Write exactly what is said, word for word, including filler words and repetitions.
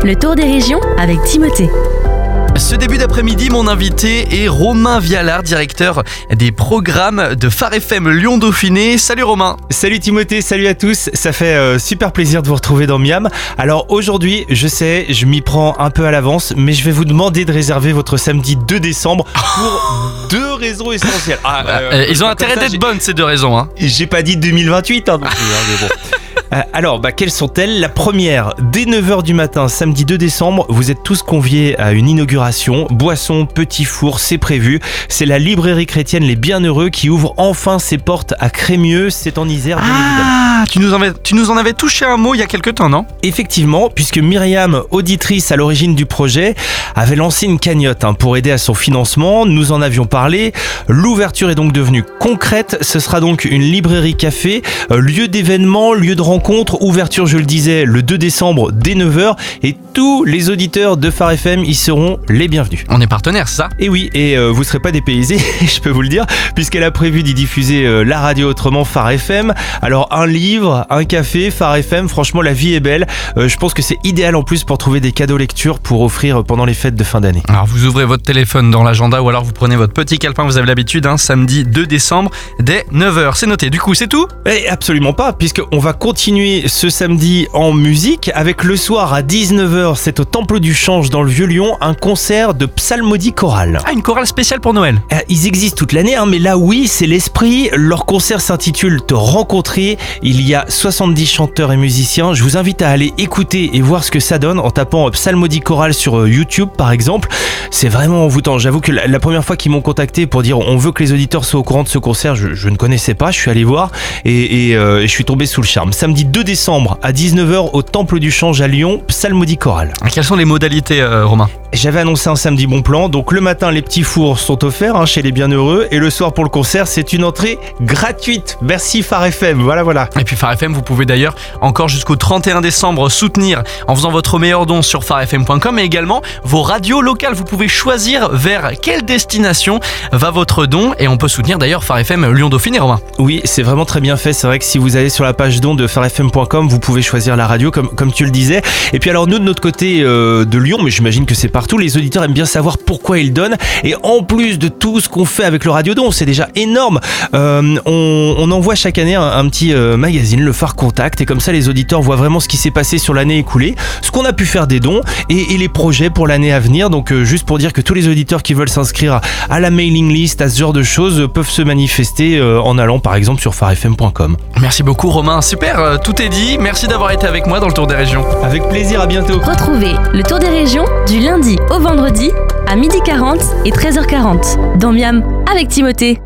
le tour des régions avec Timothée. Ce début d'après-midi, mon invité est Romain Vialard, directeur des programmes de Phare F M Lyon Dauphiné. Salut Romain. Salut Timothée, salut à tous. Ça fait euh, super plaisir de vous retrouver dans Miam. Alors aujourd'hui, je sais, je m'y prends un peu à l'avance, mais je vais vous demander de réserver votre samedi deux décembre pour deux raisons essentielles. Ah, euh, euh, ils ont intérêt d'être bonnes ces deux raisons. Hein. J'ai pas dit deux mille vingt-huit, hein, non plus, hein, mais bon. Euh, alors, bah, quelles sont-elles ? La première, dès neuf heures du matin, samedi deux décembre, vous êtes tous conviés à une inauguration. Boissons, petits fours, c'est prévu. C'est la librairie chrétienne Les Bienheureux qui ouvre enfin ses portes à Crémieux. C'est en Isère, bien évidemment. Ah, tu nous, en avais, tu nous en avais touché un mot il y a quelques temps, non ? Effectivement, puisque Myriam, auditrice à l'origine du projet, avait lancé une cagnotte hein, pour aider à son financement. Nous en avions parlé. L'ouverture est donc devenue concrète. Ce sera donc une librairie-café, euh, lieu d'événement, lieu de rencontre. Rencontre, ouverture, je le disais, le deux décembre dès neuf heures et tous les auditeurs de Phare F M y seront les bienvenus. On est partenaires, c'est ça ? Et oui, et euh, vous ne serez pas dépaysés, je peux vous le dire, puisqu'elle a prévu d'y diffuser euh, la radio autrement Phare F M. Alors un livre, un café, Phare F M, franchement la vie est belle. Euh, je pense que c'est idéal en plus pour trouver des cadeaux lecture pour offrir pendant les fêtes de fin d'année. Alors vous ouvrez votre téléphone dans l'agenda ou alors vous prenez votre petit calepin, vous avez l'habitude, hein, samedi deux décembre dès neuf heures. C'est noté, du coup c'est tout ? Et absolument pas, puisqu'on va continuer ce samedi en musique avec le soir à dix-neuf heures, c'est au Temple du Change dans le Vieux-Lyon, un concert de psalmodie chorale. Ah, une chorale spéciale pour Noël. euh, Ils existent toute l'année, hein, mais là oui, c'est l'esprit. Leur concert s'intitule Te rencontrer. Il y a soixante-dix chanteurs et musiciens. Je vous invite à aller écouter et voir ce que ça donne en tapant psalmodie chorale sur YouTube par exemple. C'est vraiment envoûtant. J'avoue que la, la première fois qu'ils m'ont contacté pour dire on veut que les auditeurs soient au courant de ce concert, je, je ne connaissais pas, je suis allé voir et, et, euh, et je suis tombé sous le charme. Samedi deux décembre à dix-neuf heures au Temple du Change à Lyon, psalmodie chorale. Quelles sont les modalités, euh, Romain ? J'avais annoncé un samedi bon plan, donc le matin les petits fours sont offerts hein, chez les Bienheureux et le soir pour le concert c'est une entrée gratuite. Merci Phare F M, voilà voilà. Et puis Phare F M, vous pouvez d'ailleurs encore jusqu'au trente et un décembre soutenir en faisant votre meilleur don sur phare f m point com et également vos radios locales. Vous pouvez choisir vers quelle destination va votre don et on peut soutenir d'ailleurs Phare F M Lyon Dauphiné, Romain. Oui, c'est vraiment très bien fait. C'est vrai que si vous allez sur la page don de phare f m point com, vous pouvez choisir la radio comme, comme tu le disais. Et puis alors nous de notre côté euh, de Lyon, mais j'imagine que c'est partout, les auditeurs aiment bien savoir pourquoi ils donnent. Et en plus de tout ce qu'on fait avec le radio don, c'est déjà énorme. Euh, on, on envoie chaque année un, un petit euh, magazine, le Phare Contact, et comme ça les auditeurs voient vraiment ce qui s'est passé sur l'année écoulée, ce qu'on a pu faire des dons et, et les projets pour l'année à venir. Donc euh, juste pour dire que tous les auditeurs qui veulent s'inscrire à la mailing list, à ce genre de choses, peuvent se manifester euh, en allant par exemple sur phare f m point com. Merci beaucoup Romain, super, euh, tout est dit. Merci d'avoir été avec moi dans le Tour des Régions. Avec plaisir, à bientôt. Retrouvez le Tour des Régions du lundi au vendredi à midi quarante et treize heures quarante dans Miam avec Timothée.